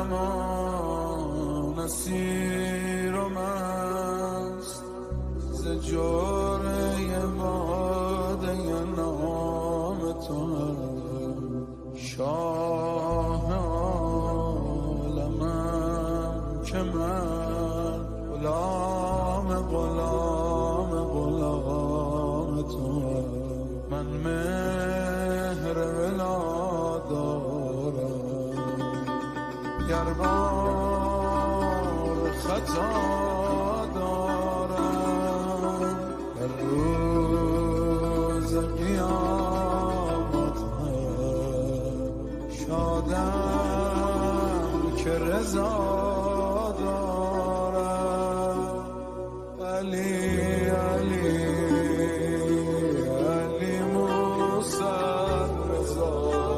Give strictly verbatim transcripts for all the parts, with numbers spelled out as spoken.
زمان اسیرم است ز جوره باده نام تو شاه عالمم که من غلام غلام غلام تو من مهر ولا دارم گر بار خطا دارم در روز قیامت شادم که رضا دارم علی علی علی موسی رضا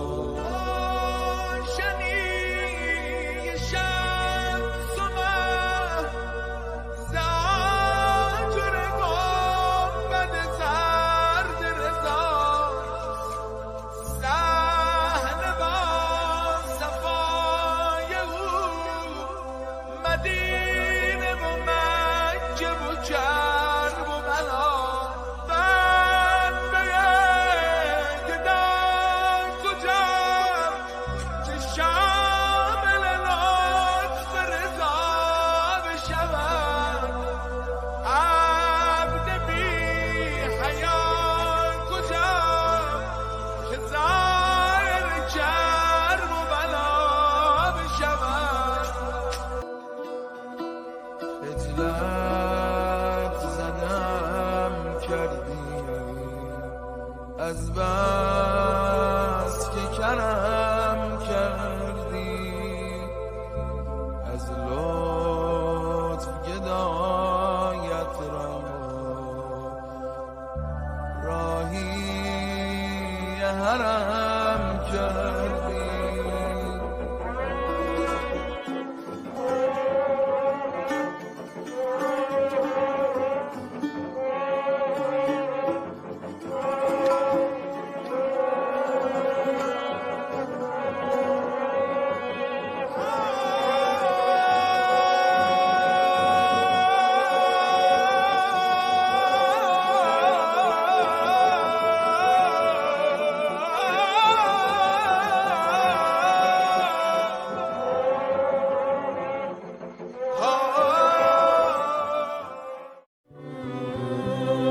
از بس که کرم کردی از لطف گدایت را راهی حرم کردی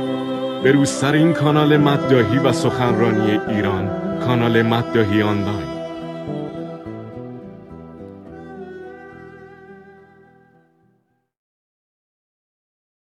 به روز سر این کانال مداحی و سخنرانی ایران، کانال مداحی آنلاین.